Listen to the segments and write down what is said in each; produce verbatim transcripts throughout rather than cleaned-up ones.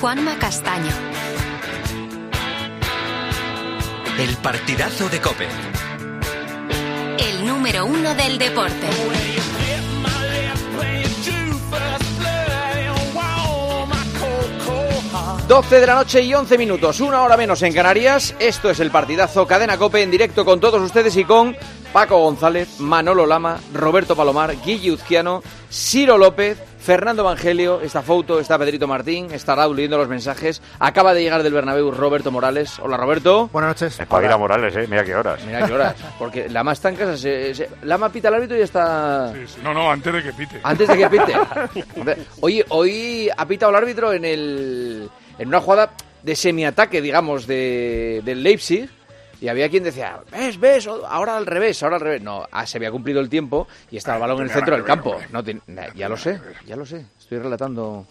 Juanma Castaño. El partidazo de COPE. El número uno del deporte. doce de la noche y once minutos, una hora menos en Canarias. Esto es el partidazo Cadena COPE en directo con todos ustedes y con Paco González, Manolo Lama, Roberto Palomar, Guille Uzquiano, Ciro López, Fernando Evangelio, está Fouto, está Pedrito Martín, está Raúl leyendo los mensajes. Acaba de llegar del Bernabéu Roberto Morales. Hola, Roberto. Buenas noches. Espabila Morales, ¿eh? Mira qué horas. Mira qué horas, porque Lama está en casa. Se, se, Lama pita al árbitro y ya está... Sí, sí. No, no, antes de que pite. Antes de que pite. Oye, hoy ha pitado el árbitro en el... en una jugada de semiataque, digamos, de, del Leipzig, y había quien decía, ves, ves, ahora al revés, ahora al revés. No, ah, se había cumplido el tiempo y estaba el balón en el centro del campo. No, te, ya lo sé, ya lo sé. Estoy relatando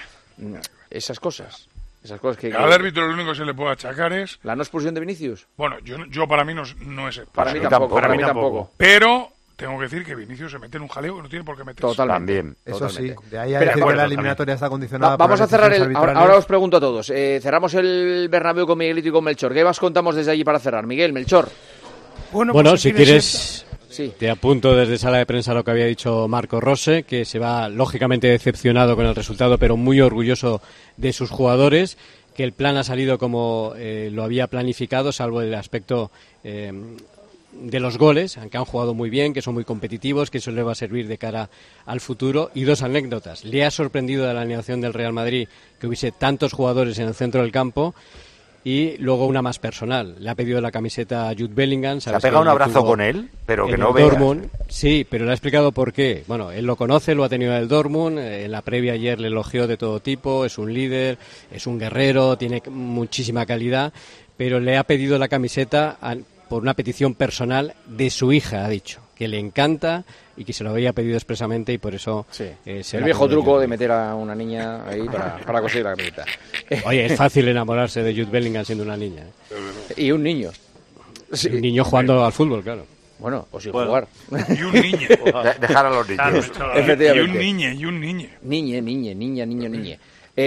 esas cosas. Esas cosas que... Al árbitro lo único que se le puede achacar es... ¿La no expulsión de Vinicius? Bueno, yo, yo para mí no, no es... Para, para mí tampoco, para mí tampoco. Pero... tengo que decir que Vinicius se mete en un jaleo que no tiene por qué meterse. Totalmente. También. Eso Totalmente. sí, de ahí a decir que la eliminatoria está condicionada. Va, vamos por a cerrar el... Ahora, ahora os pregunto a todos. Eh, cerramos el Bernabéu con Miguelito y con Melchor. ¿Qué más contamos desde allí para cerrar? Miguel, Melchor. Bueno, bueno pues si quieres... Sí. Te apunto desde sala de prensa lo que había dicho Marco Rose, que se va lógicamente decepcionado con el resultado, pero muy orgulloso de sus jugadores, que el plan ha salido como eh, lo había planificado, salvo el aspecto... Eh, de los goles, aunque han jugado muy bien, que son muy competitivos, que eso les va a servir de cara al futuro. Y dos anécdotas. Le ha sorprendido de la alineación del Real Madrid que hubiese tantos jugadores en el centro del campo. Y luego una más personal. Le ha pedido la camiseta a Jude Bellingham. ¿Se ha pegado un abrazo con él? Pero que no veas. Dortmund, sí, pero le ha explicado por qué. Bueno, él lo conoce, lo ha tenido en el Dortmund. En la previa ayer le elogió de todo tipo. Es un líder, es un guerrero, tiene muchísima calidad. Pero le ha pedido la camiseta a... por una petición personal de su hija, ha dicho, que le encanta y que se lo había pedido expresamente y por eso... Sí. Eh, se el viejo truco yo. de meter a una niña ahí para, para conseguir la camiseta. Oye, es fácil enamorarse de Jude Bellingham siendo una niña. ¿eh? Y un niño. Sí. Un niño jugando al fútbol, claro. Bueno, o sin bueno, jugar. Y un niño. Dejar a los niños. Efectivamente. Y un niño, y un niño. Niñe, niñe, niña, niño, niñe.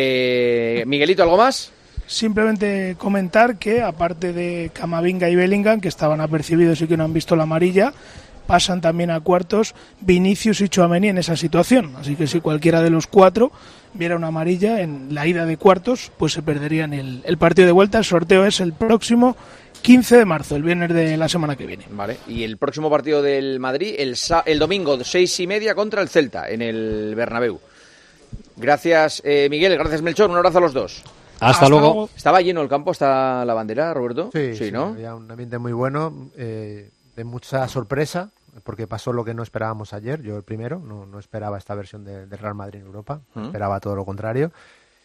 Eh, Miguelito, ¿algo más? Simplemente comentar que, aparte de Camavinga y Bellingham, que estaban apercibidos y que no han visto la amarilla, pasan también a cuartos Vinicius y Tchouaméni en esa situación. Así que si cualquiera de los cuatro viera una amarilla en la ida de cuartos, pues se perderían el, el partido de vuelta. El sorteo es el próximo quince de marzo, el viernes de la semana que viene. Vale, y el próximo partido del Madrid, el, sa- el domingo, seis y media, contra el Celta, en el Bernabéu. Gracias, eh, Miguel, gracias, Melchor, un abrazo a los dos. Hasta, Hasta luego. luego. ¿Estaba lleno el campo hasta la bandera, Roberto? Sí, sí, sí, ¿no? Había un ambiente muy bueno, eh, de mucha sorpresa, porque pasó lo que no esperábamos ayer. Yo el primero, no, no esperaba esta versión de, de Real Madrid en Europa, ¿Mm? esperaba todo lo contrario.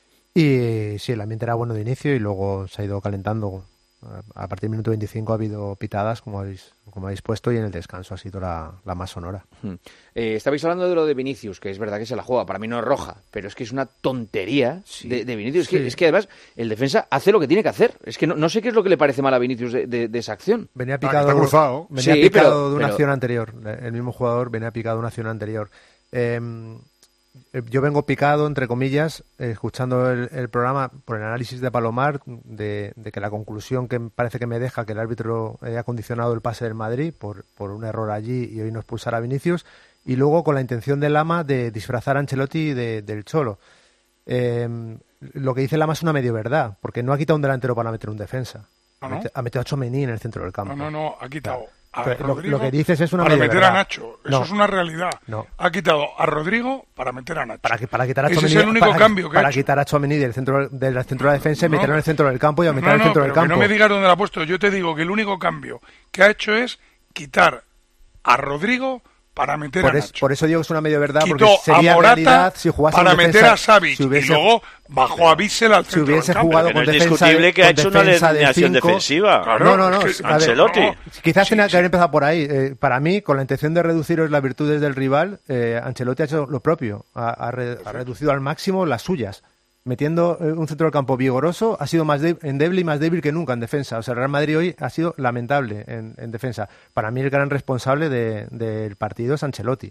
Y sí, el ambiente era bueno de inicio y luego se ha ido calentando. A partir del minuto veinticinco ha habido pitadas, como habéis, como habéis puesto, y en el descanso ha sido la, la más sonora. Hmm. Eh, estabais hablando de lo de Vinicius, que es verdad que se la juega, para mí no es roja, pero es que es una tontería sí. de, de Vinicius. Es, sí. que, es que además el defensa hace lo que tiene que hacer. Es que no, no sé qué es lo que le parece mal a Vinicius de, de, de esa acción. Venía picado, ah, está cruzado. Venía sí, picado pero, de una pero... acción anterior. El mismo jugador venía picado de una acción anterior. Eh, Yo vengo picado, entre comillas, eh, escuchando el, el programa por el análisis de Palomar, de, de que la conclusión que parece que me deja que el árbitro haya condicionado el pase del Madrid por, por un error allí y hoy no expulsar a Vinicius, y luego con la intención de Lama de disfrazar a Ancelotti de, del Cholo. Eh, lo que dice Lama es una medio verdad, porque no ha quitado un delantero para meter un defensa. ¿No, no? Ha metido a Tchouaméni en el centro del campo. No, no, no, ha quitado... Claro. Lo, lo que dices es una para meter verdad. a Nacho, eso no. es una realidad. No. Ha quitado a Rodrigo para meter a Nacho. Para, que, para quitar a Ese Tchouaméni, es el único para, cambio que para ha hecho. quitar a Tchouaméni del centro del centro de la defensa y no, meterlo en el centro del campo y aumentar no, el centro no, del pero campo. Que no me digas dónde la ha puesto. Yo te digo que el único cambio que ha hecho es quitar a Rodrigo para meter por a es, Nacho. Por eso digo que es una medio verdad, Quitó porque sería a Morata realidad si jugase para en defensa, meter a Savic si hubiese, y luego bajó a Bissell al si centro hubiese del campo. jugado Pero con es defensa discutible de, que ha hecho una defensa de alineación cinco. defensiva. Claro, no, no, no. es que, a ver, Ancelotti. no, quizás sí, tenía sí. que haber empezado por ahí. Eh, para mí, con la intención de reduciros las virtudes del rival, eh, Ancelotti ha hecho lo propio. Ha, ha, re, ha reducido al máximo las suyas. Metiendo eh, un centro del campo vigoroso, ha sido más de, endeble y más débil que nunca en defensa. O sea, el Real Madrid hoy ha sido lamentable en, en defensa. Para mí el gran responsable de, del partido es Ancelotti.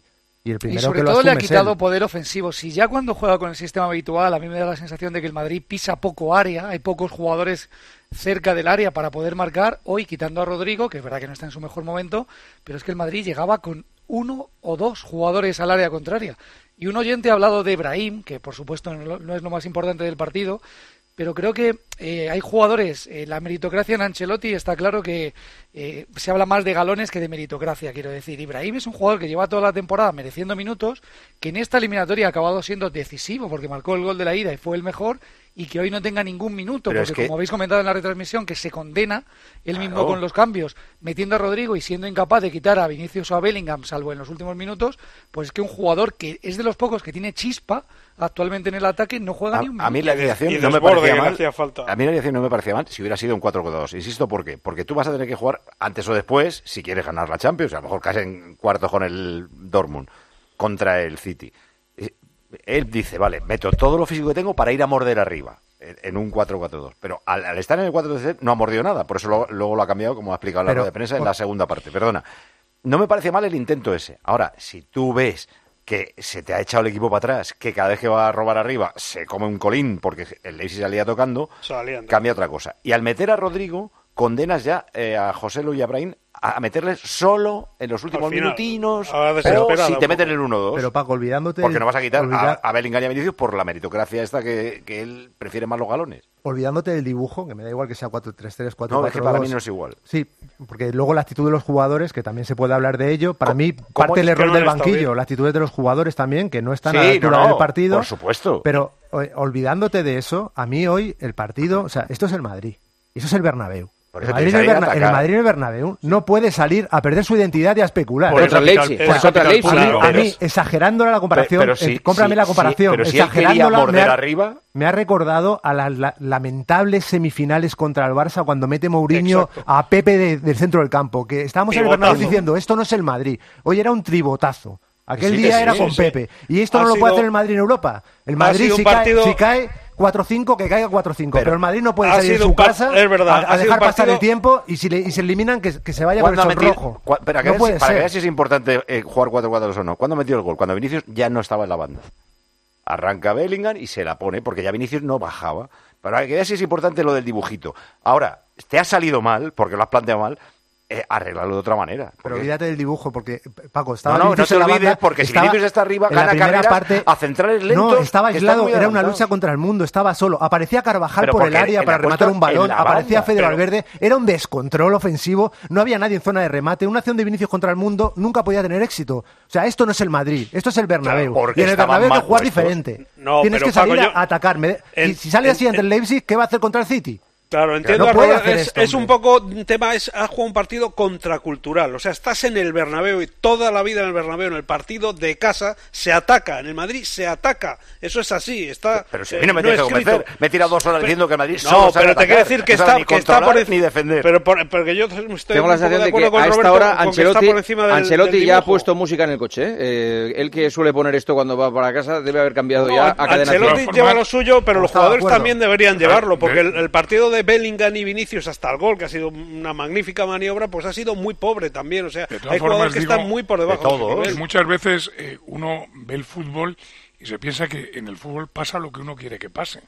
Y, el primero y sobre que lo todo le ha asume es quitado él. poder ofensivo. Si ya cuando juega con el sistema habitual, a mí me da la sensación de que el Madrid pisa poco área, hay pocos jugadores cerca del área para poder marcar, hoy quitando a Rodrigo, que es verdad que no está en su mejor momento, pero es que el Madrid llegaba con uno o dos jugadores al área contraria. Y un oyente ha hablado de Brahim, que por supuesto no es lo más importante del partido, pero creo que eh, hay jugadores, eh, la meritocracia en Ancelotti está claro que eh, se habla más de galones que de meritocracia, quiero decir. Ibrahim es un jugador que lleva toda la temporada mereciendo minutos, que en esta eliminatoria ha acabado siendo decisivo porque marcó el gol de la ida y fue el mejor, y que hoy no tenga ningún minuto, Pero porque es que... como habéis comentado en la retransmisión, que se condena él Claro. mismo con los cambios, metiendo a Rodrigo y siendo incapaz de quitar a Vinicius o a Bellingham, salvo en los últimos minutos, pues es que un jugador que es de los pocos que tiene chispa actualmente en el ataque no juega A, ni un a mí minuto. la alineación Y no me desborde, parecía que le mal. hacía falta. A mí la alineación no me parecía mal si hubiera sido un cuatro cuatro dos. Insisto, ¿por qué? Porque tú vas a tener que jugar antes o después, si quieres ganar la Champions, a lo mejor casi en cuartos con el Dortmund, contra el City. Eh, Él dice, vale, meto todo lo físico que tengo para ir a morder arriba, en en un cuatro cuatro dos. Pero al, al estar en el cuatro tres no ha mordido nada, por eso lo- luego lo ha cambiado, como ha explicado en la Pero, rueda de prensa, en por- la segunda parte. Perdona. No me parece mal el intento ese. Ahora, si tú ves que se te ha echado el equipo para atrás, que cada vez que va a robar arriba se come un colín porque el Leipzig salía tocando, Salían. cambia otra cosa. Y al meter a Rodrigo, condenas ya eh, a Joselu y a Brahim a meterles solo en los últimos Al final, minutinos, a la o desesperada si un te poco. meten el uno dos. Pero Paco, olvidándote... Porque no vas a quitar olvida- a, a Bellingham y a Vinicius por la meritocracia esta que, que él prefiere más los galones. olvidándote del dibujo, que me da igual que sea cuatro tres tres, cuatro No, cuatro es que dos. para mí no es igual. Sí, porque luego la actitud de los jugadores, que también se puede hablar de ello, para Co- mí ¿cómo parte es del que error no del le está banquillo, bien? las actitudes de los jugadores también, que no están Sí, a la altura no, no, del partido. por supuesto. Pero eh, olvidándote de eso, a mí hoy el partido, o sea, esto es el Madrid, y eso es el Bernabéu. Por El eso Madrid, en tienes el, ahí a Berna- el atacar. Madrid en el Bernabéu no puede salir a perder su identidad y a especular. Por contra el Leipzig, es pues contra el capital Leipzig. A mí, público. a mí, Pero- exagerándola la comparación, Pero- pero sí, eh, cómprame sí, la sí, comparación, pero si él quería exagerándola, morder me ha- arriba... me ha recordado a las la- lamentables semifinales contra el Barça cuando mete Mourinho Exacto. a Pepe de- del centro del campo, que estábamos en el Tribotazo. Bernabéu diciendo, esto no es el Madrid, hoy era un tribotazo. Aquel Sí, que día sí, era sí, con sí. Pepe. Y esto Ha no lo puede sido- hacer el Madrid en Europa. El ha Madrid, sido un si, cae, partido- si cae cuatro cinco, que caiga cuatro cinco. Pero, Pero el Madrid no puede ha salir de sido su un par- casa es verdad, a, a ha sido dejar un pasar partido- el tiempo y si, le, y se eliminan, que, que se vaya con el ¿Cuándo ha metido- sonrojo. cua- pero a que No veas puede si- para que ser. veas si es importante eh, jugar cuatro cuatro dos o no. ¿Cuándo metió el gol? Cuando Vinicius ya no estaba en la banda. Arranca Bellingham y se la pone, porque ya Vinicius no bajaba. Para que veas si es importante lo del dibujito. Ahora, te ha salido mal, porque lo has planteado mal, eh, arreglarlo de otra manera. Pero Porque- olvídate del dibujo, porque, Paco, estaba No, no, no Vinicius te en la olvides, banda, porque si estaba- Vinicius está arriba, en la gana primera carreras parte, a centrales lentos, No, estaba que están aislado, muy era una adelantados. lucha contra el mundo, estaba solo. Aparecía Carvajal Pero por el porque área en para la rematar puesta un balón, en la aparecía banda, Fede pero- Valverde, era un descontrol ofensivo, no había nadie en zona de remate, una acción de Vinicius contra el mundo nunca podía tener éxito. O sea, esto no es el Madrid, esto es el Bernabéu. Claro, porque y en el estaban Bernabéu hay mal que jugar puestos. diferente. No, Tienes pero, que salir Paco, a yo- a atacarme. en- si, si sale así en- ante el Leipzig, ¿qué va a hacer contra el City? Claro, entiendo. no a puede Robert, hacer es, esto, es un hombre. poco un tema, es ha jugado un partido contracultural. O sea, estás en el Bernabéu y toda la vida en el Bernabéu, en el partido de casa, se ataca. En el Madrid se ataca. Eso es así. Está, Pero si a eh, mí no me no tienes que escrito. convencer. Me he tirado dos horas Pero- diciendo que el Madrid No, solo sabe pero te atacar. quiero decir que No sabe está, ni que está controlar por en- ni defender. Pero por- porque yo estoy Tengo un la poco de sensación de que acuerdo con a esta Roberto hora con que está Ancelotti, por encima del, Ancelotti del ya ha dibujo. puesto música en el coche. ¿eh? Eh, él que suele poner esto cuando va para casa debe haber cambiado No, ya a cadena Ancelotti cero. lleva lo suyo, pero los Estaba de jugadores acuerdo. también deberían llevarlo, porque de- el, el partido de Bellingham y Vinicius hasta el gol, que ha sido una magnífica maniobra, pues ha sido muy pobre también. O sea, De todas hay jugadores formas, que digo, están muy por debajo de de su todo, nivel. Y muchas veces eh, uno ve el fútbol y se piensa que en el fútbol pasa lo que uno quiere que pase.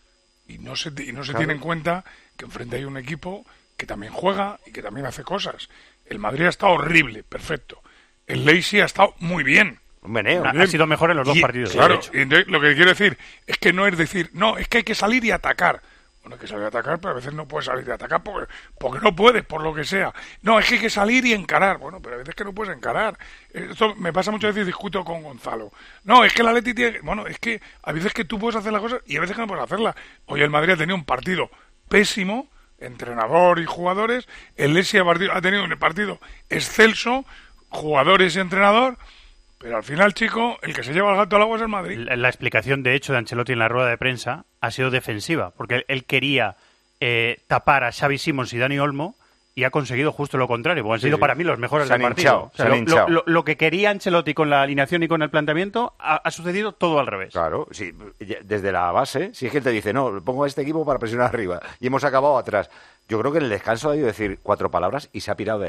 Y no se, y no se tiene en cuenta que enfrente hay un equipo que también juega y que también hace cosas. El Madrid ha estado horrible, perfecto. El Leipzig ha estado muy bien. Un meneo. Muy Ha bien. sido mejor en los dos Y, partidos, de Claro, hecho. y entonces lo que quiero decir es que no es decir, no, es que hay que salir y atacar. Bueno, hay que salir a atacar, pero a veces no puedes salir y atacar porque, porque no puedes, por lo que sea. No, es que hay que salir y encarar. Bueno, pero a veces que no puedes encarar. Esto me pasa muchas veces, discuto con Gonzalo. No, es que el Atleti tiene... Bueno, es que a veces que tú puedes hacer las cosas y a veces que no puedes hacerlas. Hoy el Madrid ha tenido un partido pésimo, entrenador y jugadores. El Leipzig ha tenido un partido excelso, jugadores y entrenador. Pero al final, chico, el que se lleva el gato al agua es el Madrid. La, la explicación, de hecho, de Ancelotti en la rueda de prensa ha sido defensiva, porque él, él quería eh, tapar a Xavi Simons y Dani Olmo y ha conseguido justo lo contrario, porque han Sí, sido sí. para mí los mejores Se del han partido. hinchado, O sea, se han lo, hinchado. lo- lo que quería Ancelotti con la alineación y con el planteamiento ha, ha sucedido todo al revés. Claro, sí, ya- desde la base, si es que él te dice, no, pongo a este equipo para presionar arriba y hemos acabado atrás. Yo creo que en el descanso ha debido decir cuatro palabras y se ha pirado de allí.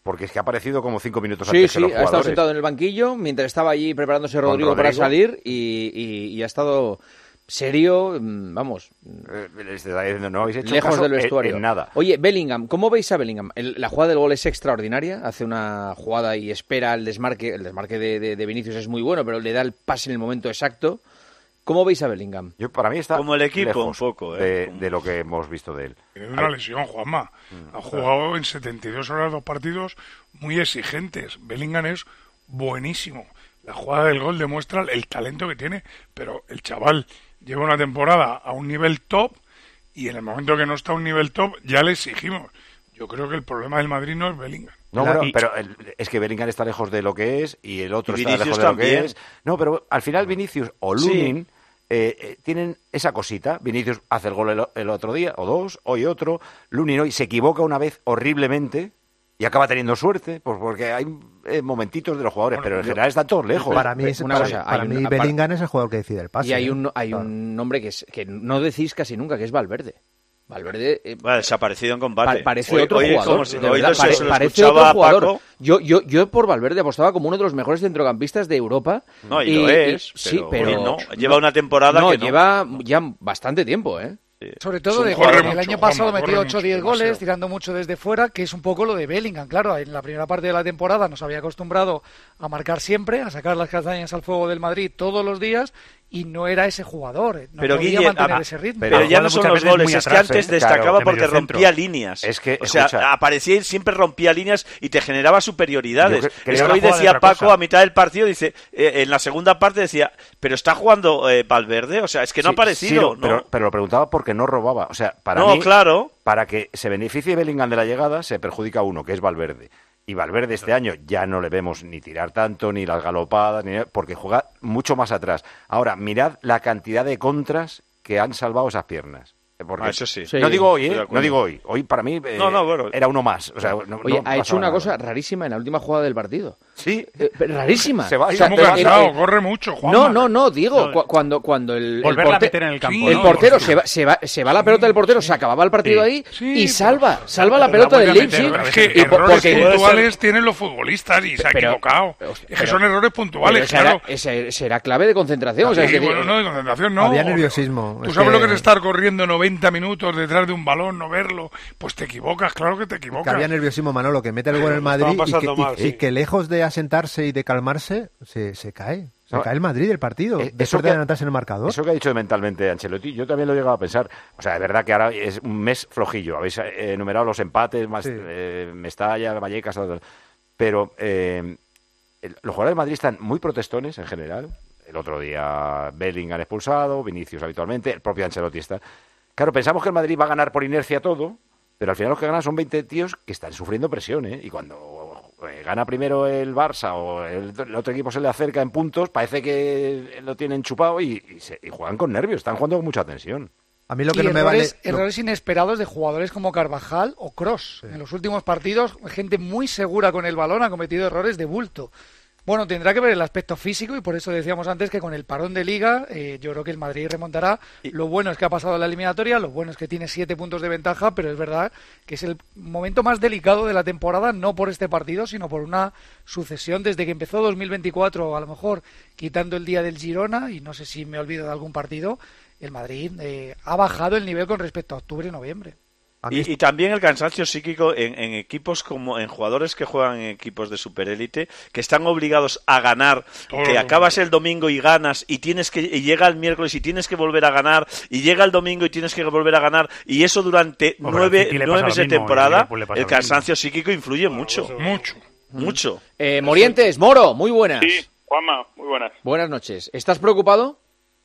Porque es que ha aparecido como cinco minutos sí, antes sí, que los ha estado jugadores. sentado en el banquillo mientras estaba allí preparándose Rodrigo, Rodrigo. para salir y, y, y ha estado serio, vamos, Eh, les está diciendo, no habéis hecho lejos caso del en- vestuario. En, nada. Oye, Bellingham, ¿cómo veis a Bellingham? El- la jugada del gol es extraordinaria, hace una jugada y espera el desmarque, el desmarque de, de, de Vinicius es muy bueno, pero le da el pase en el momento exacto. ¿Cómo veis a Bellingham? Yo, para mí está Como el equipo, lejos un poco, ¿eh? de, Como- de lo que hemos visto de él. Tiene una lesión, Juanma. Ha jugado en setenta y dos horas dos partidos muy exigentes. Bellingham es buenísimo. La jugada del gol demuestra el talento que tiene, pero el chaval lleva una temporada a un nivel top y en el momento que no está a un nivel top ya le exigimos. Yo creo que el problema del Madrid no es Bellingham. No, La- pero, y- pero el- es que Bellingham está lejos de lo que es y el otro Y está Vinicius lejos de lo que también. es. No, pero al final Vinicius o Sí. Lunin eh, eh, tienen esa cosita. Vinicius hace el gol el, el otro día, o dos, hoy otro. Lunin hoy se equivoca una vez horriblemente y acaba teniendo suerte, pues porque hay eh, momentitos de los jugadores, Bueno, pero en yo- general están todos lejos. Para mí, es, Una para, cosa, para hay mí un- Bellingham es el jugador que decide el pase. Y hay ¿eh? un hay Claro. un nombre que, es, que no decís casi nunca, que es Valverde. Valverde eh, Bueno, desaparecido en combate. pa- parece Hoy- otro hoy, jugador. como si- de hoy verdad, lo- se- pare- se lo parece escuchaba otro a jugador. Paco. Yo, yo, yo por Valverde apostaba como uno de los mejores centrocampistas de Europa. No, y lo es, sí, pero pero hoy no. Lleva una temporada no, que no. lleva ya bastante tiempo, ¿eh? Sobre todo de Corre gol. mucho, El año Juanma, pasado corre metió ocho o mucho, diez goles, demasiado. tirando mucho desde fuera, que es un poco lo de Bellingham. Claro, en la primera parte de la temporada nos había acostumbrado a marcar siempre, a sacar las castañas al fuego del Madrid todos los días, y no era ese jugador. No Pero, podía Guille, mantener a- ese ritmo. Pero, Pero ya jugando no son muchas los veces goles, muy es que atrás, antes ¿eh? destacaba Claro, de porque mediocentro. rompía líneas. Es que, o sea, escucha. aparecía y siempre rompía líneas y te generaba superioridades. Yo cre- creo es que que hoy era jugada de decía otra Paco cosa. a mitad del partido, dice, eh, en la segunda parte decía, pero está jugando eh, Valverde, o sea, es que no Sí, ha aparecido. sí, ¿no? pero, pero lo preguntaba porque no robaba. O sea, para No, mí, claro. para que se beneficie Bellingham de la llegada, se perjudica uno, que es Valverde. Y Valverde este año ya no le vemos ni tirar tanto, ni las galopadas, ni porque juega mucho más atrás. Ahora, mirad la cantidad de contras que han salvado esas piernas. Porque Ah, eso sí. Sí. No digo hoy, Estoy de ¿eh? acuerdo. No digo hoy. Hoy para mí eh, No, no, bueno. era uno más. O sea, no- Oye, no ha hecho pasaba una nada. cosa rarísima en la última jugada del partido. Sí. Eh, pero rarísima. Se va y O sea, Está muy eh, cansado, eh, corre mucho, Juanma. No, no, no, digo, No, cu- cuando, cuando el, el, Volverla a porte- meter en el campo. Sí, el no, portero sí. se va, se va, se va la pelota del portero, se acababa el partido Sí. ahí Sí, y pero- salva, salva la pero pelota la del vuelve a meter Leipzig. otra Es vez. que Y po- errores porque- puntuales tienen los futbolistas y se ha Pero- equivocado. hostia, Es que pero- son errores Pero puntuales, esa claro. era- ese- será clave de concentración. o sea, Sí, es decir, bueno, no, de concentración no. Había nerviosismo. Tú Es sabes que- lo que es estar corriendo noventa minutos detrás de un balón, no verlo. Pues te equivocas, claro que te Que equivocas. había nerviosismo Manolo, que mete el gol en el Madrid y que, pasando y- mal, y sí. que lejos de asentarse y de calmarse, se, se cae. Se No, cae el Madrid del partido, eh, eso después de que- adelantarse en el marcador. Eso que ha dicho mentalmente Ancelotti, yo también lo he llegado a pensar. O sea, es verdad que ahora es un mes flojillo. Habéis eh, enumerado los empates, más Sí. eh, Mestalla, Vallecas, tal, tal. Pero eh, el- los jugadores de Madrid están muy protestones en general. El otro día Bellingham expulsado, Vinicius habitualmente, el propio Ancelotti está. Claro, pensamos que el Madrid va a ganar por inercia todo, pero al final los que ganan son veinte tíos que están sufriendo presión, ¿eh? Y cuando eh, gana primero el Barça o el, el otro equipo se le acerca en puntos, parece que lo tienen chupado y, y se- y juegan con nervios, están jugando con mucha tensión. A mí lo que y no me errores, vale... lo- errores inesperados de jugadores como Carvajal o Cross. En los últimos partidos, gente muy segura con el balón ha cometido errores de bulto. Bueno, tendrá que ver el aspecto físico y por eso decíamos antes que con el parón de Liga eh, yo creo que el Madrid remontará. Lo bueno es que ha pasado la eliminatoria, lo bueno es que tiene siete puntos de ventaja, pero es verdad que es el momento más delicado de la temporada, no por este partido, sino por una sucesión desde que empezó dos mil veinticuatro, a lo mejor quitando el día del Girona, y no sé si me olvido de algún partido, el Madrid eh, ha bajado el nivel con respecto a octubre y noviembre. a mí- Y, y también el cansancio psíquico en, en equipos como en jugadores que juegan en equipos de superélite, que están obligados a ganar, Todo que lo acabas el domingo y ganas y tienes que y llega el miércoles y tienes que volver a ganar y llega el domingo y tienes que volver a ganar y eso durante Hombre, al nueve, City le nueve pasa meses lo de mismo, y al temporada, Liverpool le pasa el lo mismo. cansancio psíquico influye mucho, Mucho. mucho. eh, Morientes, Moro, muy buenas. Sí, Juanma, muy buenas. Buenas noches. ¿Estás preocupado?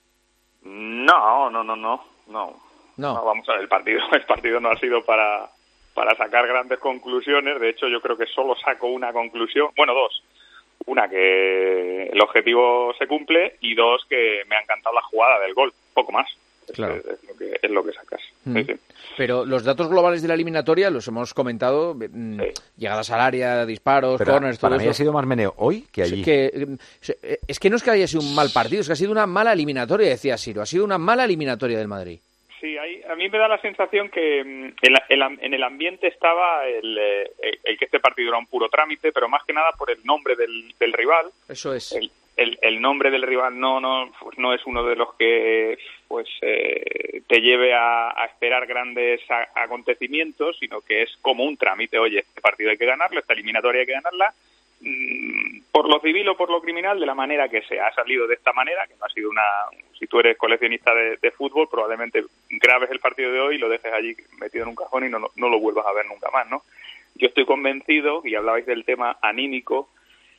No, no, no, no, no. No. No, vamos a ver, el partido, el partido no ha sido para, para sacar grandes conclusiones. De hecho, yo creo que solo saco una conclusión, bueno, dos. Una, que el objetivo se cumple, y dos, que me ha encantado la jugada del gol, poco más. Claro. Es, es lo que, es lo que sacas. Mm. Sí, sí. Pero los datos globales de la eliminatoria los hemos comentado, mm, Sí. llegadas al área, disparos, Pero corners, todo para mí eso. ha sido más meneo hoy que allí. Es que, mm, es que no es que haya sido un mal partido, es que ha sido una mala eliminatoria, decía Siro, ha sido una mala eliminatoria del Madrid. Sí, hay, a mí me da la sensación que mm, en, la- en la- en el ambiente estaba el, eh, el- el que este partido era un puro trámite, pero más que nada por el nombre del, del rival. Eso es. El, el, el nombre del rival no no pues no es uno de los que pues eh, te lleve a, a esperar grandes a- acontecimientos, sino que es como un trámite. Oye, este partido hay que ganarlo, esta eliminatoria hay que ganarla, mm, por lo civil o por lo criminal, de la manera que sea. Ha salido de esta manera, que no ha sido una... Si tú eres coleccionista de, de fútbol, probablemente grabes el partido de hoy y lo dejes allí metido en un cajón y no, no, no lo vuelvas a ver nunca más, ¿no? Yo estoy convencido, y hablabais del tema anímico,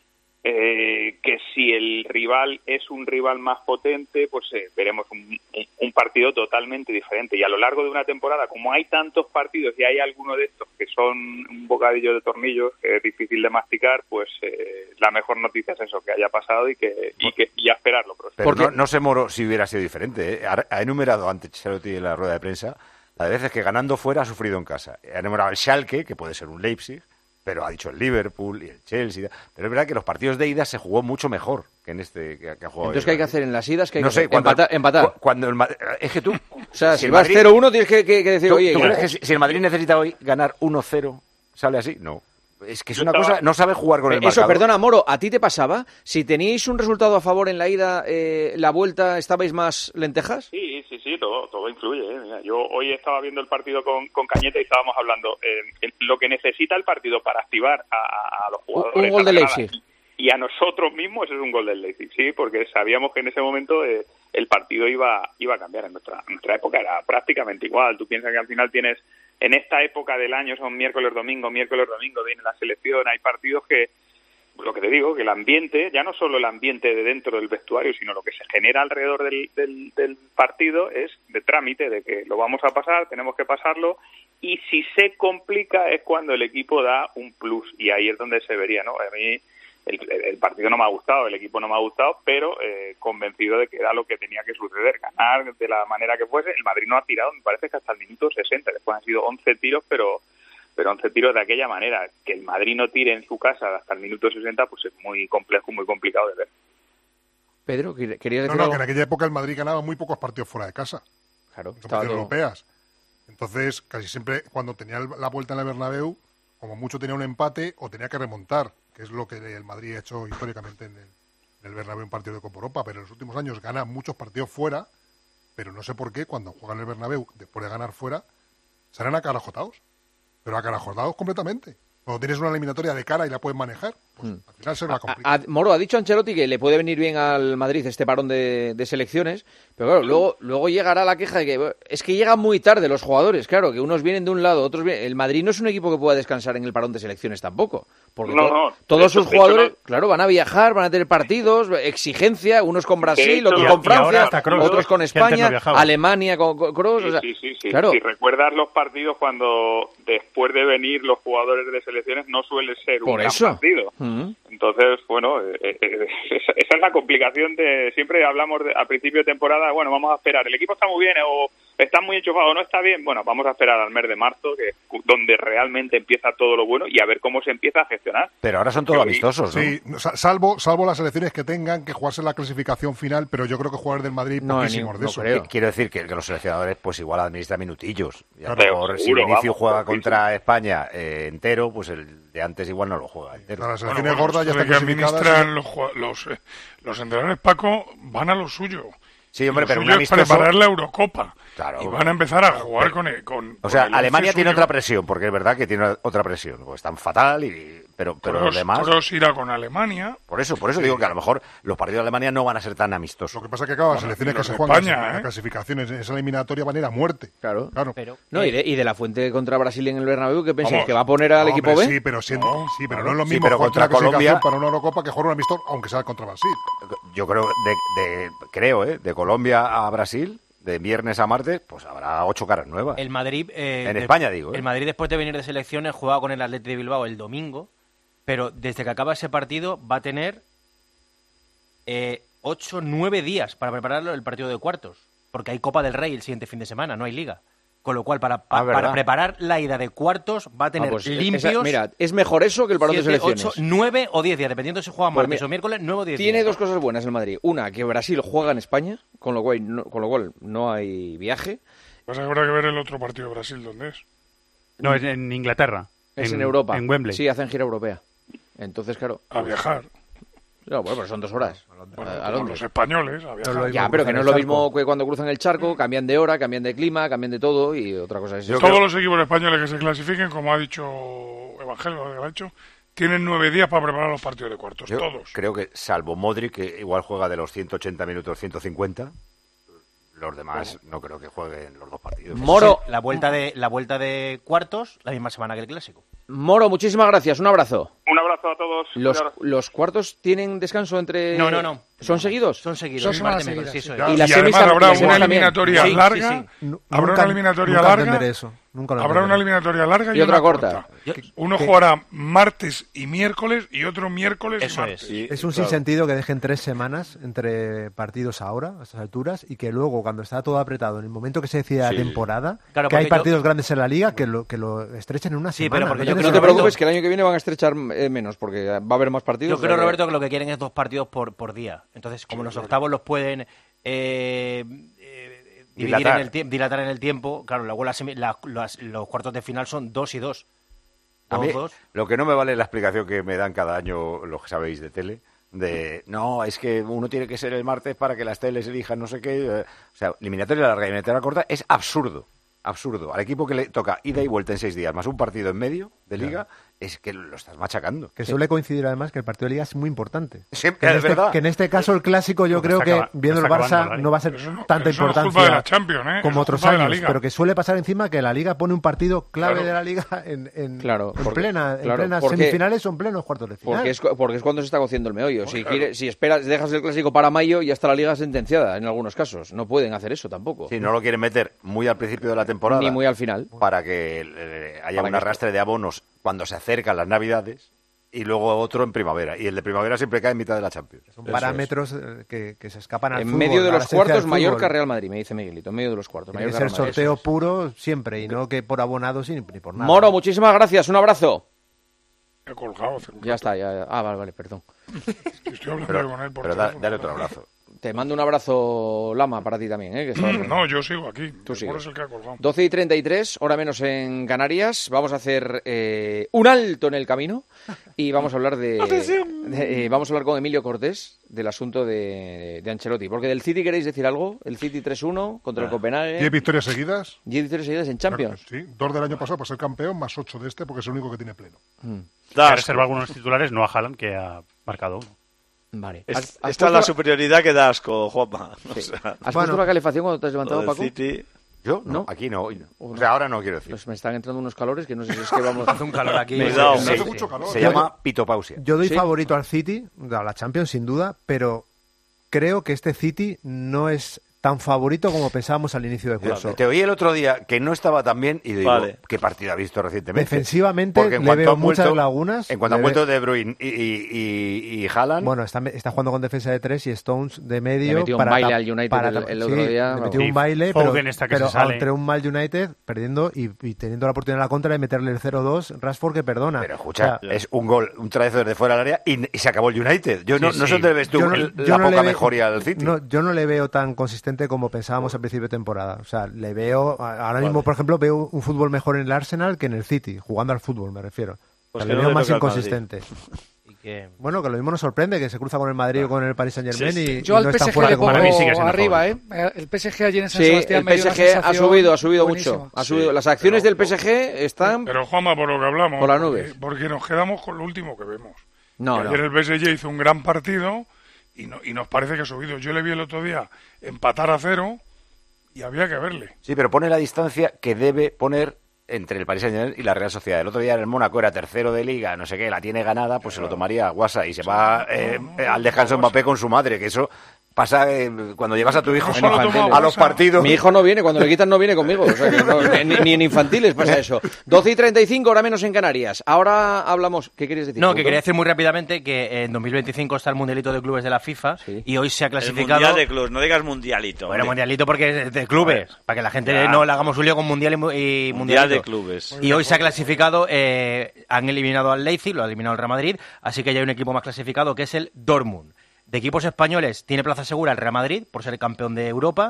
eh, que si el rival es un rival más potente, pues eh, veremos un, un, un partido totalmente diferente. Y a lo largo de una temporada, como hay tantos partidos y hay algunos de estos que son un bocadillo de tornillos, que es difícil de masticar, pues eh, la mejor noticia es eso, que haya pasado y que y, que, y a esperarlo. Pero no, no sé, Moro, si hubiera sido diferente. ¿eh? Ha, ha enumerado antes Chelotti en la rueda de prensa la de veces que ganando fuera ha sufrido en casa. Ha enumerado el Schalke, que puede ser un Leipzig, pero ha dicho el Liverpool y el Chelsea. Pero es verdad que los partidos de ida se jugó mucho mejor que en este que, que ha jugado. Entonces, ¿qué hay que hacer en las idas? ¿Qué hay No que sé, hacer? cuando- empatar. empatar. cu- Cuando el Ma- es que tú... O sea, si, el vas Madrid- cero uno tienes que, que- que decir, ¿Tú, oye... tú que- crees que si, si el Madrid necesita hoy ganar uno cero, sale así? No. Es que es Yo una estaba- cosa... No sabe jugar con el Eso, marcador. perdona, Moro, ¿a ti te pasaba? Si teníais un resultado a favor en la ida, eh, la vuelta, ¿estabais más lentejas? Sí, sí, sí, todo, todo influye. ¿eh? Mira, yo hoy estaba viendo el partido con, con Cañete y estábamos hablando eh, en lo que necesita el partido para activar a, a- a los jugadores. Un gol a la de grada Leipzig. Y a nosotros mismos ese es un gol del Leipzig, sí, porque sabíamos que en ese momento eh, el partido iba iba a cambiar. En nuestra, en nuestra época era prácticamente igual. Tú piensas que al final tienes, en esta época del año son miércoles, domingo, miércoles, domingo, viene la selección, hay partidos que, lo que te digo, que el ambiente, ya no solo el ambiente de dentro del vestuario, sino lo que se genera alrededor del, del, del partido es de trámite, de que lo vamos a pasar, tenemos que pasarlo, y si se complica es cuando el equipo da un plus, y ahí es donde se vería, ¿no? A mí el, el partido no me ha gustado, el equipo no me ha gustado, pero eh, convencido de que era lo que tenía que suceder, ganar de la manera que fuese. El Madrid no ha tirado, me parece que hasta el minuto sesenta, después han sido once tiros, pero pero once tiros de aquella manera. Que el Madrid no tire en su casa hasta el minuto sesenta, pues es muy complejo, muy complicado de ver. Pedro, ¿quer- ¿querías No, decir no, algo? que en aquella época el Madrid ganaba muy pocos partidos fuera de casa. Claro, en estaba competiciones todo- europeas. Entonces, casi siempre cuando tenía el- la vuelta en el Bernabéu, como mucho tenía un empate o tenía que remontar, que es lo que el Madrid ha hecho históricamente en el, en el Bernabéu en partido de Copa Europa, pero en los últimos años gana muchos partidos fuera, pero no sé por qué cuando juegan en el Bernabéu, después de ganar fuera, salen acarajotados, pero acarajotados completamente. Cuando tienes una eliminatoria de cara y la puedes manejar, pues al final se va a complicar. A- Moro, ha dicho Ancelotti que le puede venir bien al Madrid este parón de, de selecciones, pero claro, luego, luego llegará la queja de que bueno, es que llegan muy tarde los jugadores, claro, que unos vienen de un lado, otros vienen... El Madrid no es un equipo que pueda descansar en el parón de selecciones tampoco, porque No, to- no, de todos hecho- sus de hecho jugadores, no. claro, van a viajar, van a tener partidos, exigencia, unos con Brasil, hecho, otros y a- con y ahora Francia, hasta Kroos, otros con que antes no España, viajaba. Alemania con, con Kroos, o sea, Sí, sí, sí. claro. Si recuerdas los partidos cuando después de venir los jugadores de selecciones no suele ser un Por gran eso. partido. Mm. Entonces, bueno, eh, eh, esa esa es la complicación de... Siempre hablamos de, a principio de temporada, bueno, vamos a esperar, el equipo está muy bien o está muy enchufado o no está bien, bueno, vamos a esperar al mes de marzo, que donde realmente empieza todo lo bueno y a ver cómo se empieza a gestionar. Pero ahora son todos amistosos, ¿no? Sí, sa- salvo, salvo las selecciones que tengan que jugarse la clasificación final, pero yo creo que jugadores del Madrid poquísimos de eso. Qu- Quiero decir que, que los seleccionadores pues igual administran minutillos. Y a lo Claro, mejor si seguro, Vinicius vamos, juega poquísimo. contra España eh, entero, pues el de antes igual no lo juega entero. Las Bueno, selecciones bueno, gordas ya esto de están que clasificadas. administran los, jua- los, eh, los entrenadores, Paco, van a lo suyo. Sí, hombre, Lo pero un suyo es amistoso- preparar la Eurocopa. Claro. Y van a empezar a jugar con, el- con O sea, con el Alemania once tiene suyo. otra presión, porque es verdad que tiene otra presión. Pues están fatal, y, pero, pero los Kroos- demás... Kroos irá con Alemania. Por eso, por eso digo que a lo mejor los partidos de Alemania no van a ser tan amistosos. Lo que pasa es que, claro, las Bueno, selecciones y que los se de juegan España, en las ¿eh? clasificaciones en esa eliminatoria van a ir a muerte. Claro. Claro. No, y, de, y de la Fuente contra Brasil en el Bernabéu, ¿qué pensáis? Vamos. ¿Que va a poner al No, equipo hombre, B? Sí, pero, siendo, sí, pero no es lo Sí, mismo pero jugar contra la clasificación Colombia- para una Eurocopa que jugar un amistoso, aunque sea contra Brasil. Yo creo, de, de- creo, ¿eh? De Colombia a Brasil, de viernes a martes, pues habrá ocho caras nuevas. El Madrid... eh, En de- España, digo, ¿eh? El Madrid, después de venir de selecciones, juega con el Athletic de Bilbao el domingo, pero desde que acaba ese partido va a tener eh, ocho, nueve días para prepararlo el partido de cuartos, porque hay Copa del Rey el siguiente fin de semana, no hay Liga. Con lo cual, para, pa- Ah, ¿verdad? para preparar la ida de cuartos va a tener Ah, pues, limpios... esa- mira, es mejor eso que el parón de siete, selecciones. ocho, nueve o diez días, dependiendo si juega Pues martes mira, o miércoles, nueve o diez Tiene días. dos cosas buenas el Madrid. Una, que Brasil juega en España, con lo cual no, con lo cual no hay viaje. Pues habrá que ver el otro partido de Brasil, ¿dónde es? No, es en Inglaterra. Es en, en Europa. En Wembley. Sí, hacen gira europea. Entonces, claro. A viajar. No, bueno, pero son dos horas. Bueno, a, a como los españoles, a viajar. Ya, pero que no es lo mismo que cuando cruzan el charco, cambian de hora, cambian de clima, cambian de todo y otra cosa es eso. Todos los equipos españoles que se clasifiquen, como ha dicho Evangelio, que lo ha hecho, tienen nueve días para preparar los partidos de cuartos, Yo todos. Creo que, salvo Modric, que igual juega de los ciento ochenta minutos ciento cincuenta, los demás no creo que jueguen los dos partidos. Moro. La vuelta de la vuelta de cuartos la misma semana que el Clásico. Moro, muchísimas gracias. Un abrazo. Un abrazo a todos. ¿Los, los cuartos tienen descanso entre...? No, no, no. ¿Son seguidos? Son seguidos. Son semanas seguidas. seguidas, Sí, Y, Y las y semis además tam- habrá y las una semis también. eliminatoria Sí, sí, larga. sí. Nu- Habrá nunca- una eliminatoria nunca larga. entenderé eso. Nunca lo Habrá una entenderé. eliminatoria larga y, Y otra una corta. Yo- Uno ¿Qué? jugará martes y miércoles y otro miércoles Eso y martes. es. Es un Claro. sinsentido que dejen tres semanas entre partidos ahora, a estas alturas, y que luego, cuando está todo apretado, en el momento que se decida Sí. la temporada, Claro, que hay porque yo- partidos grandes en la liga, que lo, que lo estrechen en una Sí, semana. pero porque yo tiene No te creo, sentido. preocupes, que el año que viene van a estrechar eh, menos, porque va a haber más partidos. Yo o sea creo, que- Roberto, que lo que quieren es dos partidos por, por día. Entonces, como los octavos los pueden eh, eh, dividir Dilatar. en el tiempo, dilatar en el tiempo, claro, luego las semi- la- las- los cuartos de final son dos y dos. A Dos, mí, dos. lo que no me vale es la explicación que me dan cada año los que sabéis de tele, de no, es que uno tiene que ser el martes para que las teles elijan no sé qué. eh, O sea, eliminatoria larga y eliminatoria corta es absurdo. Absurdo. Al equipo que le toca ida y vuelta en seis días, más un partido en medio de liga, es que lo estás machacando. Que suele coincidir además que el partido de liga es muy importante. Sí, que, en es este, verdad. que en este caso el clásico yo Porque creo está que acaba- viendo el está Barça acabando la no va a ser Pero eso no- tanta pero eso no es culpa importancia de la Champions, ¿eh? como Eso es otros culpa de la años, Liga. pero que suele pasar encima que la liga pone un partido clave Claro. de la liga en, en, Claro, en porque- plena, en claro, plenas porque- semifinales o en plenos cuartos de final. Porque es, cu- porque es cuando se está cociendo el meollo. Si, claro. quiere- si esperas, dejas el clásico para mayo, ya está la liga sentenciada en algunos casos. No pueden hacer eso tampoco. Sí, no lo quieren meter muy al principio de la temporada. Ni muy al final. Para que eh, haya Para un que- arrastre de abonos cuando se acercan las Navidades y luego otro en primavera. Y el de primavera siempre cae en mitad de la Champions. Son parámetros eh, que, que se escapan al En fútbol, medio de a la los esencia cuartos, del fútbol. Mallorca-Real Madrid, me dice Miguelito. En medio de los cuartos. Tiene que Mallorca, ser Real Madrid. sorteo Eso puro siempre y no que por abonados y ni, ni por es. nada. Moro, muchísimas gracias. Un abrazo. He colgado hace un Ya está, ya. Ah, vale, vale, perdón. Estoy hablando Pero, con él por pero da- teléfono. dale otro abrazo. Te mando un abrazo, Lama, para ti también. ¿eh? Que estabas- No, yo sigo aquí. Tú El sigues. Moro es el que ha colgado. doce y treinta y tres, hora menos en Canarias. Vamos a hacer eh, un alto en el camino y vamos a hablar de, de- eh, vamos a hablar con Emilio Cortés del asunto de, de Ancelotti. Porque del City queréis decir algo. El City tres uno contra el Copenhague. ¿Diez victorias seguidas? diez victorias seguidas en Champions. Sí, dos del año pasado para ser campeón, más ocho de este, porque es el único que tiene pleno. Mm. Ha reservado algunos titulares, no a Haaland, que ha marcado uno. Vale. Es- ¿Has- has esta puesto es la la- superioridad que da asco, Juanma. O Sí. sea, ¿Has Bueno. puesto la calefacción cuando te has levantado, lo del Paco? City. ¿Yo? No, ¿No? aquí no. hoy no. Oh, O no. sea, ahora no quiero decir. Pues me están entrando unos calores que no sé si es que vamos... Hace un calor aquí. Me- Cuidado. me- Se hace me- mucho calor. Se Yo- llama pitopausia. Yo doy Sí. favorito al City, a la Champions sin duda, pero creo que este City no es tan favorito como pensábamos al inicio del curso. Te oí el otro día que no estaba tan bien y digo, Vale. ¿qué partido ha visto recientemente? Defensivamente Porque en le cuanto veo han vuelto- muchas lagunas. En cuanto han le vuelto ve- De Bruyne y, y, y, y Haaland, Bueno, está, está jugando con defensa de tres y Stones de Le medio. metió un para baile tap- al United para el- tap- el otro sí, día, le vamos. metió Y un baile, pero, Foden está que pero se sale. entre un mal United perdiendo y, y teniendo la oportunidad en la contra de meterle el cero dos, Rashford que perdona. pero escucha, O sea, es un gol, un traveso desde fuera del área y, y se acabó el United. Yo no, Sí, no sé sí. dónde ves tú yo no- el- yo la no le poca veo- mejoría al City. No, yo no le veo tan consistente como pensábamos al principio de temporada. O sea, le veo, ahora mismo, por ejemplo, veo un fútbol mejor en el Arsenal que en el City, jugando al fútbol, me refiero. Pues O sea, que le no veo le más toca al Madrid. inconsistente. Y que... Bueno, que lo mismo nos sorprende, que se cruza con el Madrid o con el Paris Saint Germain Sí, sí. y, Yo y al no P están S G fuera le como pongo Para mí sigue siendo arriba, ¿eh? favorito. El P S G allí en San Sí, Sebastián el me dio una P S G ha sensación subido, ha subido buenísima. mucho. Ha subido. Las acciones del P S G están... Pero Juanma, por lo que hablamos, Por las porque- nubes. porque nos quedamos con lo último que vemos. No, Que no. ayer el P S G hizo un gran partido y, no, y nos parece que ha subido. Yo le vi el otro día empatar a cero y había que verle. Sí, pero pone la distancia que debe poner entre el Paris Saint-Germain y la Real Sociedad. El otro día en el Mónaco era tercero de liga, no sé qué, la tiene ganada, pues se lo tomaría a Guasa y se va eh, no, no, eh, al descanso Guasa. Mbappé con su madre, que eso pasa eh, cuando llevas a tu hijo No solo a, toma a los Guasa. partidos. Mi hijo no viene, cuando le quitan no viene conmigo. O sea, que no- ni, ni en infantiles pasa eso. doce y treinta y cinco, hora menos en Canarias. Ahora hablamos... ¿Qué querías decir? No, que Punto? quería decir muy rápidamente que en dos mil veinticinco está el Mundialito de Clubes de la FIFA Sí. y hoy se ha El clasificado... Mundial de Clubes, no digas Mundialito. Bueno, hombre. Mundialito porque es de clubes, para que la gente Ya. no le hagamos un lío con Mundial y, mu- y Mundial Mundialito. de Clubes. Y hoy se ha clasificado, eh, han eliminado al Leipzig, lo ha eliminado el Real Madrid, así que ya hay un equipo más clasificado que es el Dortmund. De equipos españoles tiene plaza segura el Real Madrid por ser el campeón de Europa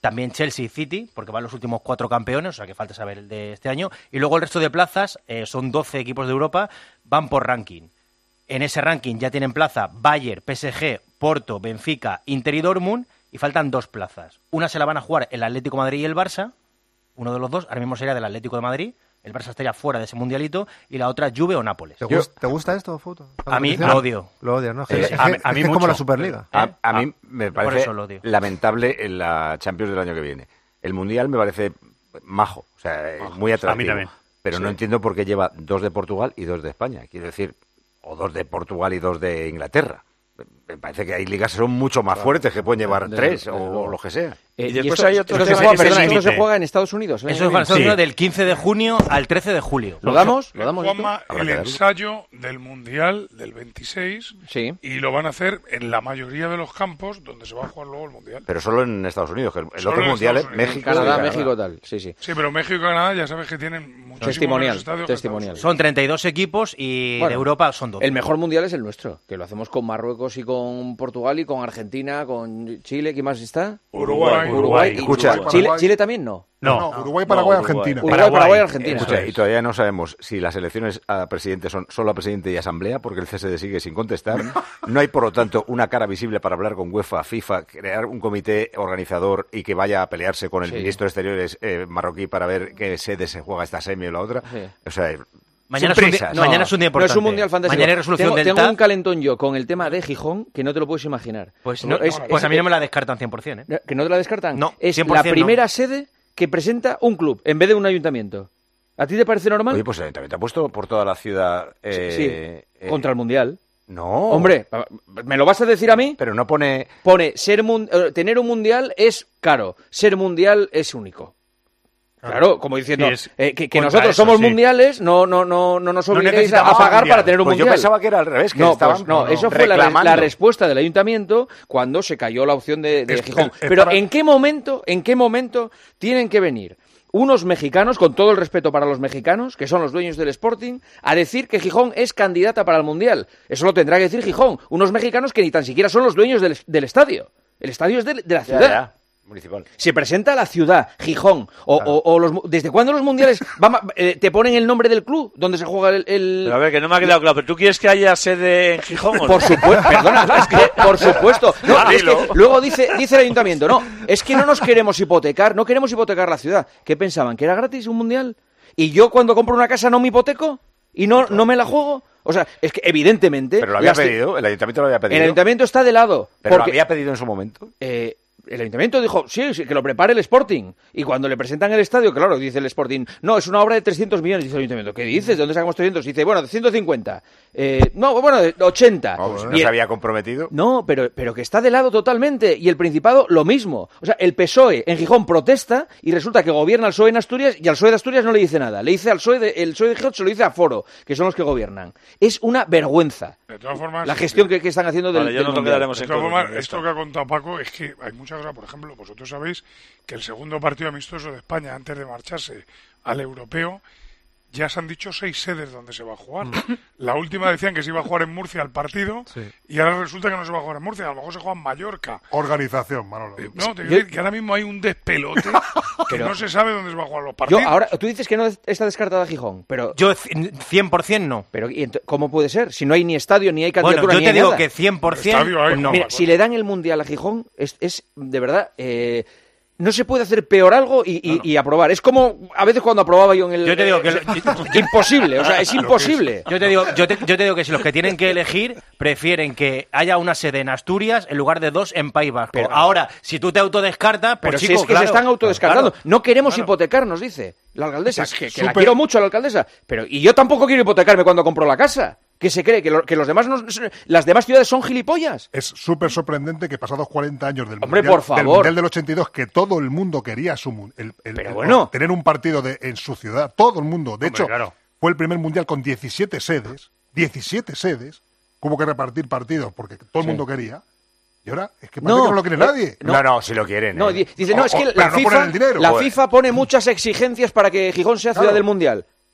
también Chelsea y City, porque van los últimos cuatro campeones, o sea que falta saber el de este año, y luego el resto de plazas, eh, son doce equipos de Europa, van por ranking. En ese ranking ya tienen plaza Bayern, P S G, Porto, Benfica, Inter y Dortmund, y faltan dos plazas. Una se la van a jugar el Atlético de Madrid y el Barça, uno de los dos, ahora mismo sería del Atlético de Madrid, el Barça estaría fuera de ese mundialito, y la otra Juve o Nápoles. ¿Te, gusta, ¿te gusta esto, Foto? A mí lo odio. Lo odio, ¿no? Eh, Es, a, es, a mí es mucho. como la Superliga. A, ¿Eh? a mí Ah, me por parece eso lo odio. lamentable en la Champions del año que viene. El Mundial me parece majo, o sea, Majo. muy atractivo. A mí también. Pero Sí. no entiendo por qué lleva dos de Portugal y dos de España. Quiero decir, o dos de Portugal y dos de Inglaterra. Me parece que hay ligas que son mucho más fuertes, que pueden llevar desde- tres desde o, luego. o lo que sea. Eh, Y después esto, hay otro esto que se es juega, ese perdona, esto límite. se juega en Estados Unidos. el Eso año es para que Estados viene. Unidos del quince de junio al trece de julio. ¿Lo damos? ¿Lo damos? Juanma, esto? el ensayo del Mundial del veintiséis Sí. y lo van a hacer en la mayoría de los campos donde se va a jugar luego el Mundial. Pero solo en Estados Unidos, que el, el Solo otro en mundial es Estados Unidos. México. Canadá, y Canadá. México, tal. Sí, sí. Sí, pero México y Canadá ya sabes que tienen muchísimos Testimonial, menos estadios que testimonial. Son treinta y dos equipos y Bueno, de Europa son doce. El mejor mundial es el nuestro, que lo hacemos con Marruecos y con Portugal y con Argentina, con Chile. ¿Quién más está? Uruguay. Uruguay. y Escucha, Uruguay. Chile, Chile también no. No. No, Uruguay, Paraguay, No, Uruguay. Argentina. Uruguay, Paraguay. Paraguay, Argentina. Escucha, y todavía no sabemos si las elecciones a presidente son solo a presidente y asamblea, porque el C S D sigue sin contestar. No hay, por lo tanto, una cara visible para hablar con UEFA, FIFA, crear un comité organizador y que vaya a pelearse con el Sí. ministro de Exteriores eh, marroquí para ver qué sede se juega esta semi o la otra. Sí. O sea, Mañana sin es un día- prisas. no, mañana es un día No importante. es un mundial fantástico. Mañana hay resolución tengo, del tengo T A F. un calentón yo con el tema de Gijón que no te lo puedes imaginar. Pues, no, Es- pues es- a mí no me la descartan cien por ciento, ¿eh? ¿Que no te la descartan? No, es cien por la ciento primera no. sede que presenta un club en vez de un ayuntamiento. ¿A ti te parece normal? Oye, pues el ayuntamiento ha puesto por toda la ciudad... eh, sí, eh, contra el mundial. No. Hombre, ¿me lo vas a decir a mí? Pero no pone... Pone, ser mun- eh, tener un mundial es caro, ser mundial es único. Claro, como diciendo Sí, es eh, que, que contra nosotros eso, somos sí. mundiales, no no no no nos No obliguéis a, necesitamos a pagar mundial. para tener un Pues yo mundial. pensaba que era al revés, que no, estaban pues no, no, eso fue la, re- reclamando. la respuesta del ayuntamiento cuando se cayó la opción de, de Es- Gijón. es- es Pero para- ¿en qué momento, en qué momento tienen que venir unos mexicanos, con todo el respeto para los mexicanos, que son los dueños del Sporting, a decir que Gijón es candidata para el mundial? Eso lo tendrá que decir Gijón, unos mexicanos que ni tan siquiera son los dueños del, del estadio. El estadio es de, de la Ya, ciudad. ya, municipal. Se presenta la ciudad, Gijón, o, o- o los, mu- ¿desde cuándo los mundiales vamos, eh, te ponen el nombre del club donde se juega el...? el- Pero a ver, que no me ha quedado claro. ¿Pero tú quieres que haya sede en Gijón o no? Por supuesto, perdona, es que, por supuesto. No, Ah, es que dilo. luego dice, dice el ayuntamiento, no, es que no nos queremos hipotecar, no queremos hipotecar la ciudad. ¿Qué pensaban? ¿Que era gratis un mundial? ¿Y yo cuando compro una casa no me hipoteco? ¿Y no, no me la juego? O sea, es que evidentemente... Pero lo había las ci- pedido, el ayuntamiento lo había pedido. El ayuntamiento está de lado. Pero lo porque, había pedido en su momento. eh, el ayuntamiento dijo, sí, sí, que lo prepare el Sporting. Y cuando le presentan el estadio, claro, dice el Sporting, no, es una obra de trescientos millones, dice el ayuntamiento. ¿Qué dices? ¿De dónde sacamos trescientos? Dice, bueno, de ciento cincuenta. Eh, no, bueno, de ochenta. No, pues no Y se el- había comprometido. no, pero, pero que está de lado totalmente. Y el Principado lo mismo. O sea, el P S O E en Gijón protesta y resulta que gobierna el P S O E en Asturias y al P S O E de Asturias no le dice nada. Le dice al P S O E de, el P S O E de Gijón se lo dice a Foro, que son los que gobiernan. Es una vergüenza De todas formas, la gestión que, que están haciendo del, Vale, ya del nos lo Mundial. quedaremos de en todas común formas, con esto que ha contado Paco es que hay muchas cosas. Por ejemplo, vosotros sabéis que el segundo partido amistoso de España antes de marcharse al europeo ya se han dicho seis sedes donde se va a jugar. La última decían que se iba a jugar en Murcia el partido Sí. y ahora resulta que no se va a jugar en Murcia, a lo mejor se juega en Mallorca. Organización, Manolo. Eh, No, te quiero Yo- decir que ahora mismo hay un despelote que Pero- no se sabe dónde se va a jugar los Yo partidos. ahora, tú dices que no está descartada Gijón, pero, Yo c- cien por ciento no. pero ¿y ent- ¿cómo puede ser? Si no hay ni estadio, ni hay Bueno, candidatura, yo ni te hay digo nada. que cien por ciento Estadio hay, pues no. Mira, si le dan el Mundial a Gijón, es, es de verdad... eh, no se puede hacer peor algo y, y- y aprobar. Es como a veces cuando aprobaba yo en el... Yo te digo que... Imposible, o sea, es imposible. Yo te digo, yo te, yo te digo que si los que tienen que elegir prefieren que haya una sede en Asturias en lugar de dos en País Vasco. Pero- Ahora, si tú te autodescartas, pues Pero si chico, es que claro, se están autodescartando. claro. No queremos Claro. hipotecarnos, dice la alcaldesa. Es que que la súper- quiero mucho a la alcaldesa. Pero y yo tampoco quiero hipotecarme cuando compro la casa. ¿Qué se cree? ¿Que, lo- que los demás no- las demás ciudades son gilipollas? Es súper sorprendente que pasados cuarenta años del, Hombre, mundial, por favor. del Mundial del ochenta y dos, que todo el mundo quería su, mun- el, el- Pero el- bueno. tener un partido de, en su ciudad. Todo el mundo. De Hombre, hecho, claro. fue el primer Mundial con diecisiete sedes. diecisiete sedes. Hubo que repartir partidos porque todo el mundo quería. Y ahora es que parece No, que no lo quiere eh, nadie. No. No, no, si lo quieren. No, eh. di- dice, no, O- es que o- la pero no FIFA, ponen el dinero, la joder. FIFA pone muchas exigencias para que Gijón sea ciudad Claro. del Mundial.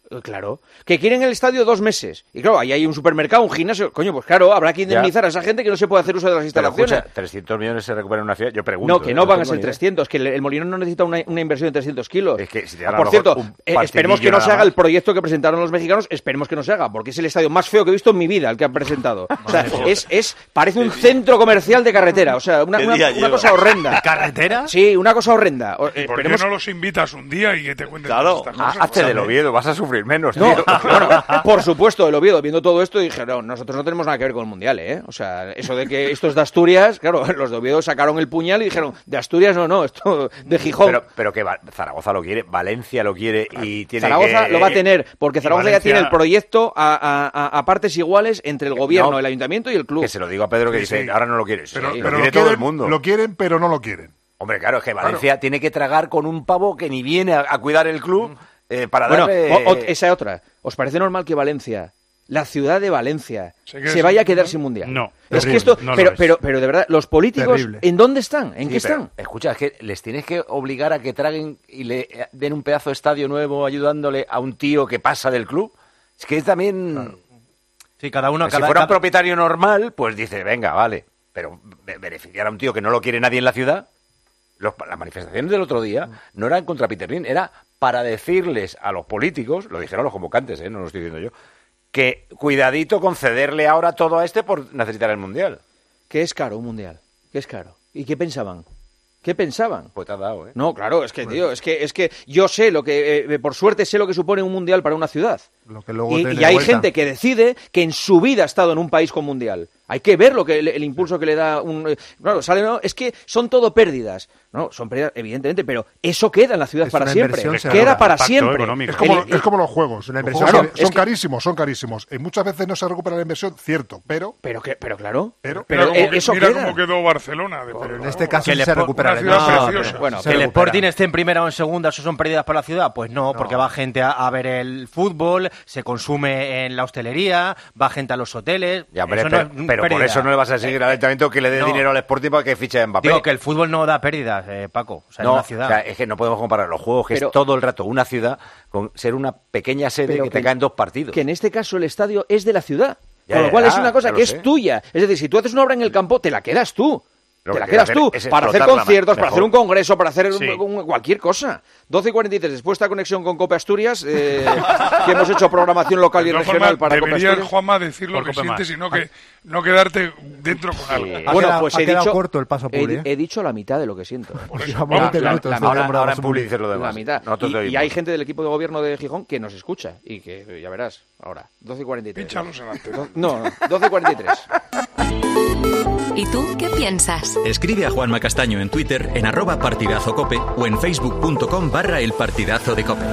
Claro. Que quieren el estadio dos meses. Y claro, ahí hay un supermercado, un gimnasio. Coño, pues claro, habrá que indemnizar ya. a esa gente que no se puede hacer uso de las instalaciones. Pero escucha, trescientos millones se recuperan en una ciudad. Yo pregunto. No, que no ¿eh? van a ser trescientos. Que el, el Molinón no necesita una, una inversión de trescientos kilos. Es que si te ah, por cierto, eh, esperemos que no se haga el proyecto que presentaron los mexicanos. Esperemos que no se haga, porque es el estadio más feo que he visto en mi vida, el que han presentado. O sea, es, es parece un centro comercial de carretera. O sea, una, una, una cosa horrenda. ¿De carretera? Sí, una cosa horrenda. ¿Por qué esperemos... no los invitas un día y que te cuenten claro, estas cosas? hazte del Oviedo, vas a sufrir menos, no, tío. Bueno, por supuesto, el Oviedo, viendo todo esto, dije, no, nosotros no tenemos nada que ver con el Mundial, ¿eh? O sea, eso de que esto es de Asturias, claro, los de Oviedo sacaron el puñal y dijeron, de Asturias no, no, esto de Gijón. Pero, pero que va, Zaragoza lo quiere, Valencia lo quiere y tiene Zaragoza que... lo va a tener, porque Zaragoza Valencia... ya tiene el proyecto a, a, a partes iguales entre el gobierno, no, el ayuntamiento y el club. Que se lo digo a Pedro que sí, dice, sí. ahora no lo quiere. Pero, sí, pero lo quiere lo quieren, todo el mundo. Lo quieren, pero no lo quieren. Hombre, claro, es que Valencia claro. tiene que tragar con un pavo que ni viene a, a cuidar el club eh, para bueno, darle... o, o, esa otra. ¿Os parece normal que Valencia, la ciudad de Valencia, se, se vaya a quedar sin mundial? No. Es terrible, que esto, no pero, es. pero, pero de verdad, los políticos, Terrible. ¿en dónde están? ¿En sí, qué pero, están? Escucha, es que les tienes que obligar a que traguen y le den un pedazo de estadio nuevo ayudándole a un tío que pasa del club. Es que también... Claro. Sí, cada uno... Pues cada, si fuera cada... un propietario normal, pues dice, venga, vale. Pero beneficiar a un tío que no lo quiere nadie en la ciudad... Los, las manifestaciones del otro día no eran contra Peter Lim, era para decirles a los políticos, lo dijeron los convocantes, ¿eh? No lo estoy diciendo yo, que cuidadito con cederle ahora todo a este por necesitar el Mundial. Que es caro un Mundial, que es caro. ¿Y qué pensaban? ¿Qué pensaban? Pues te has dado, ¿eh? No, claro, es que, tío, es que, es que yo sé lo que, eh, por suerte sé lo que supone un Mundial para una ciudad. Lo que luego y, tiene y hay vuelta. gente que decide que en su vida ha estado en un país con Mundial. Hay que ver lo que el, el impulso que le da un... Claro, sale, no, es que son todo pérdidas. No, son pérdidas, evidentemente, pero eso queda en la ciudad Es para una siempre. inversión Queda segura. para Impacto siempre. económico. Es como, El- es como los juegos. Una Los inversión juegos que- son es que- carísimos, son carísimos. Y muchas veces no se recupera la inversión, cierto, pero... Pero, que, pero claro, Pero- pero, Mira, eh, cómo, que- eso mira queda. cómo quedó Barcelona. De Pero en Pedro, este ¿no? caso Que sí le se po- recupera. una el ciudad inversión. preciosa. Bueno, Que el se Sporting recupera. esté en primera o en segunda, ¿eso son pérdidas para la ciudad? Pues no, porque va gente a, a ver el fútbol, se consume en la hostelería, va gente a los hoteles. Ya, hombre, eso pero, no es pero por pérdida. eso no le vas a seguir al ayuntamiento que le dé No. dinero al Sporting para que fiche a Mbappé. Digo que el fútbol no da pérdidas, eh, Paco, o sea, en No, una ciudad. o sea, es que no podemos comparar los juegos, que Pero- es todo el rato una ciudad, con ser una pequeña sede Pero que, que- te caen dos partidos. Que en este caso el estadio es de la ciudad. Ya, Con lo ya, cual ya, es una cosa ya que lo es sé. tuya. Es decir, si tú haces una obra en el campo, te la quedas tú. Lo te que la hay que quedas hacer tú. es Para hacer explotarla conciertos, para mejor. hacer un congreso, para hacer Sí. un- un- cualquier cosa. doce y cuarenta y tres, después de esta conexión con Cope Asturias, eh, que hemos hecho programación local y De todas regional formas, para Cope debería el Asturias. Juanma decir lo Por que Cope sientes más. y no, que, no quedarte dentro con algo. Ha Bueno, quedado- pues ha he quedado dicho, corto el paso a he, Publi, ¿eh? he dicho la mitad de lo que siento. Por eso, Llevamos vamos, veinte la- minutos. la- estamos ahora, hablando ahora de en Publi. Publi dices lo demás. La mitad. Nosotros Y, te y oímos. hay gente del equipo de gobierno de Gijón que nos escucha y que ya verás ahora. doce y cuarenta y tres. Pínchalos en la antena. No, no, doce y cuarenta y tres. ¿Y tú qué piensas? Escribe a Juanma Castaño en Twitter en arroba partidazo cope o en facebook.com barra el partidazo de cope.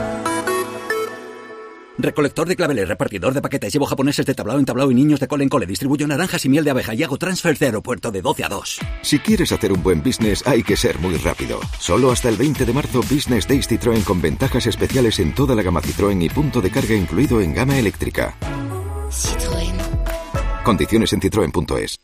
Recolector de claveles, repartidor de paquetes, llevo japoneses de tablao en tablao y niños de cole en cole, distribuyo naranjas y miel de abeja y hago transfers de aeropuerto de doce a dos. Si quieres hacer un buen business hay que ser muy rápido. Solo hasta el veinte de marzo Business Days Citroën con ventajas especiales en toda la gama Citroën y punto de carga incluido en gama eléctrica. Citroën. Condiciones en citroen punto es.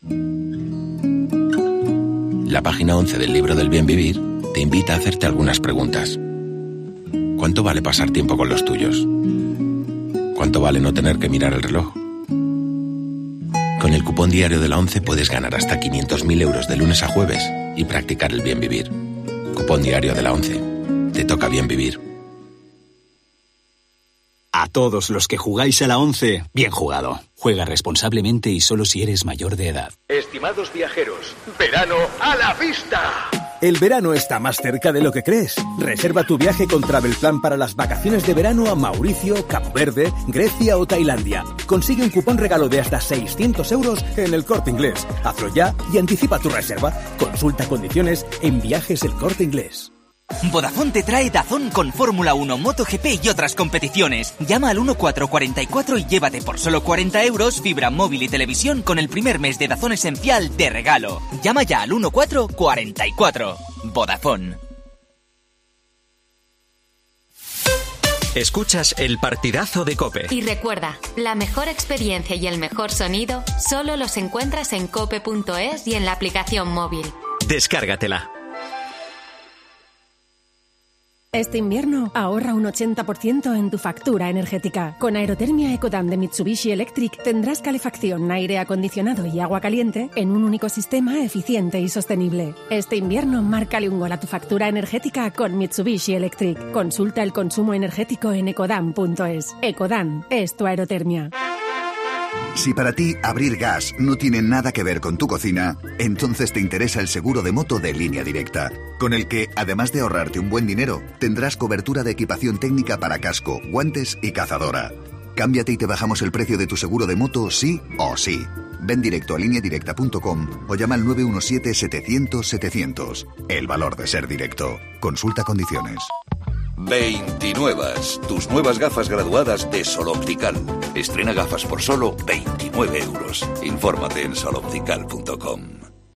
La página once del libro del bien vivir te invita a hacerte algunas preguntas. ¿Cuánto vale pasar tiempo con los tuyos? ¿Cuánto vale no tener que mirar el reloj? Con el cupón diario de la ONCE puedes ganar hasta quinientos mil euros de lunes a jueves y practicar el bien vivir. Cupón diario de la ONCE. Te toca bien vivir. A todos los que jugáis a la once, bien jugado. Juega responsablemente y solo si eres mayor de edad. Estimados viajeros, verano a la vista. El verano está más cerca de lo que crees. Reserva tu viaje con Travelplan para las vacaciones de verano a Mauricio, Cabo Verde, Grecia o Tailandia. Consigue un cupón regalo de hasta seiscientos euros en El Corte Inglés. Hazlo ya y anticipa tu reserva. Consulta condiciones en Viajes El Corte Inglés. Vodafone te trae Dazón con Fórmula uno, MotoGP y otras competiciones. Llama al catorce cuarenta y cuatro y llévate por solo cuarenta euros fibra móvil y televisión con el primer mes de Dazón esencial de regalo. Llama ya al catorce cuarenta y cuatro. Vodafone. Escuchas el partidazo de Cope. Y recuerda, la mejor experiencia y el mejor sonido solo los encuentras en cope punto es y en la aplicación móvil. Descárgatela. Este invierno ahorra un ochenta por ciento en tu factura energética. Con Aerotermia Ecodan de Mitsubishi Electric tendrás calefacción, aire acondicionado y agua caliente en un único sistema eficiente y sostenible. Este invierno márcale un gol a tu factura energética con Mitsubishi Electric. Consulta el consumo energético en ecodan punto es. Ecodan es tu aerotermia. Si para ti abrir gas no tiene nada que ver con tu cocina, entonces te interesa el seguro de moto de Línea Directa, con el que, además de ahorrarte un buen dinero, tendrás cobertura de equipación técnica para casco, guantes y cazadora. Cámbiate y te bajamos el precio de tu seguro de moto sí o sí. Ven directo a línea directa punto com o llama al nueve uno siete, setecientos, setecientos. El valor de ser directo. Consulta condiciones. veintinuevas, tus nuevas gafas graduadas de Sol Optical. Estrena gafas por solo veintinueve euros. Infórmate en sol optical punto com.